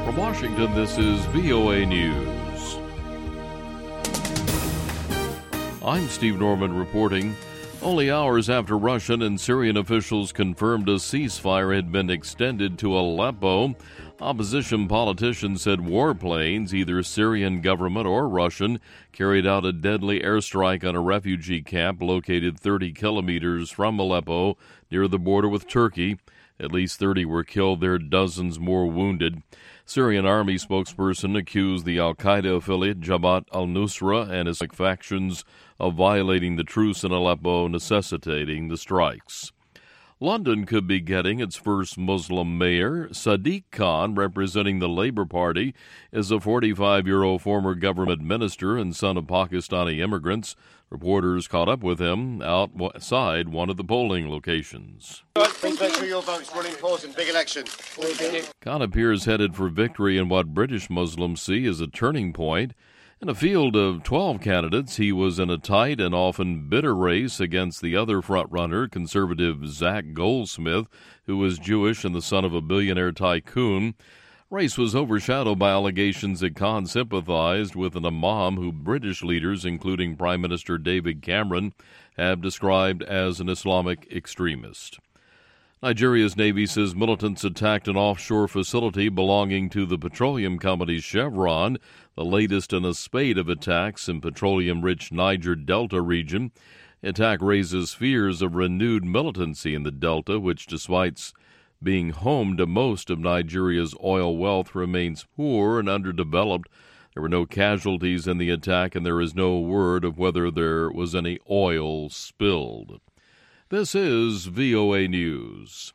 From Washington, this is VOA News. I'm Steve Norman reporting. Only hours after Russian and Syrian officials confirmed a ceasefire had been extended to Aleppo, opposition politicians said warplanes, either Syrian government or Russian, carried out a deadly airstrike on a refugee camp located 30 kilometers from Aleppo near the border with Turkey. At least 30 were killed, there are dozens more wounded. Syrian army spokesperson accused the al-Qaeda affiliate Jabhat al-Nusra and its factions of violating the truce in Aleppo, necessitating the strikes. London could be getting its first Muslim mayor. Sadiq Khan, representing the Labour Party, is a 45-year-old former government minister and son of Pakistani immigrants. Reporters caught up with him outside one of the polling locations. Please make sure your vote's really important. Big election. Khan appears headed for victory in what British Muslims see as a turning point. In a field of 12 candidates, he was in a tight and often bitter race against the other frontrunner, conservative Zach Goldsmith, who was Jewish and the son of a billionaire tycoon. Race was overshadowed by allegations that Khan sympathized with an imam who British leaders, including Prime Minister David Cameron, have described as an Islamic extremist. Nigeria's Navy says militants attacked an offshore facility belonging to the petroleum company Chevron, the latest in a spate of attacks in petroleum-rich Niger Delta region. The attack raises fears of renewed militancy in the Delta, which, despite being home to most of Nigeria's oil wealth, remains poor and underdeveloped. There were no casualties in the attack, and there is no word of whether there was any oil spilled. This is VOA News.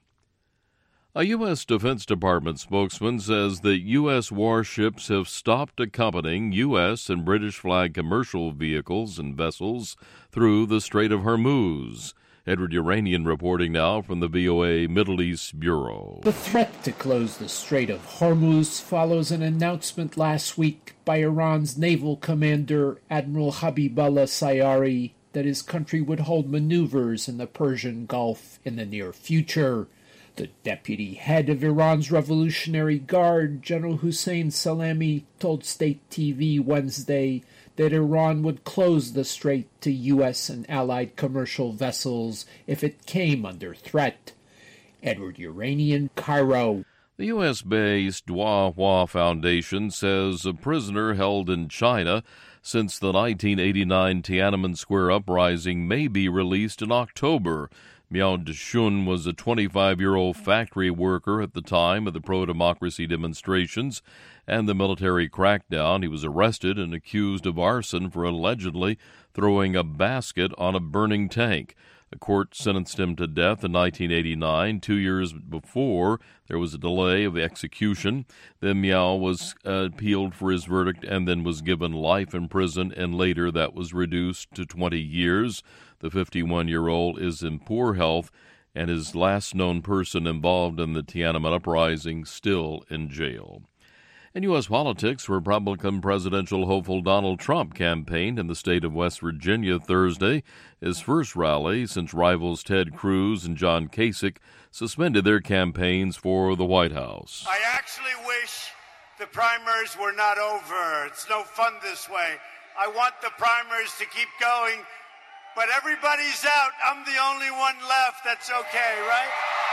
A U.S. Defense Department spokesman says that U.S. warships have stopped accompanying U.S. and British flag commercial vehicles and vessels through the Strait of Hormuz. Edward Uranian reporting now from the VOA Middle East Bureau. The threat to close the Strait of Hormuz follows an announcement last week by Iran's naval commander Admiral Habibullah Sayari that his country would hold maneuvers in the Persian Gulf in the near future. The deputy head of Iran's Revolutionary Guard, General Hussein Salami, told State TV Wednesday that Iran would close the strait to U.S. and allied commercial vessels if it came under threat. Edward Uranian, Cairo. The U.S.-based Dua Hua Foundation says a prisoner held in China since the 1989 Tiananmen Square uprising may be released in October. Miao Deshun was a 25-year-old factory worker at the time of the pro-democracy demonstrations and the military crackdown. He was arrested and accused of arson for allegedly throwing a basket on a burning tank. The court sentenced him to death in 1989. 2 years before, there was a delay of execution. Then Miao was appealed for his verdict and then was given life in prison, and later that was reduced to 20 years. The 51-year-old is in poor health and is last known person involved in the Tiananmen uprising still in jail. In U.S. politics, Republican presidential hopeful Donald Trump campaigned in the state of West Virginia Thursday, his first rally since rivals Ted Cruz and John Kasich suspended their campaigns for the White House. I actually wish the primaries were not over. It's no fun this way. I want the primaries to keep going, but everybody's out. I'm the only one left. That's okay, right?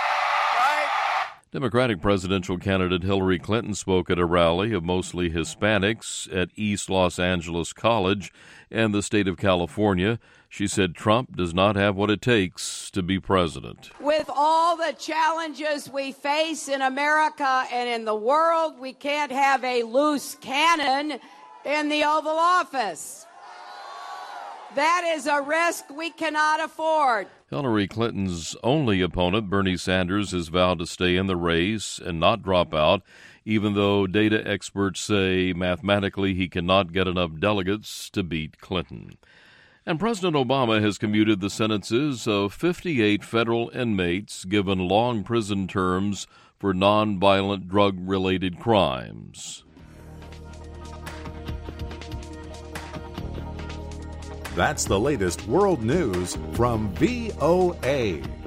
Right? Democratic presidential candidate Hillary Clinton spoke at a rally of mostly Hispanics at East Los Angeles College and the state of California. She said Trump does not have what it takes to be president. With all the challenges we face in America and in the world, we can't have a loose cannon in the Oval Office. That is a risk we cannot afford. Hillary Clinton's only opponent, Bernie Sanders, has vowed to stay in the race and not drop out, even though data experts say mathematically he cannot get enough delegates to beat Clinton. And President Obama has commuted the sentences of 58 federal inmates given long prison terms for nonviolent drug-related crimes. That's the latest world news from VOA.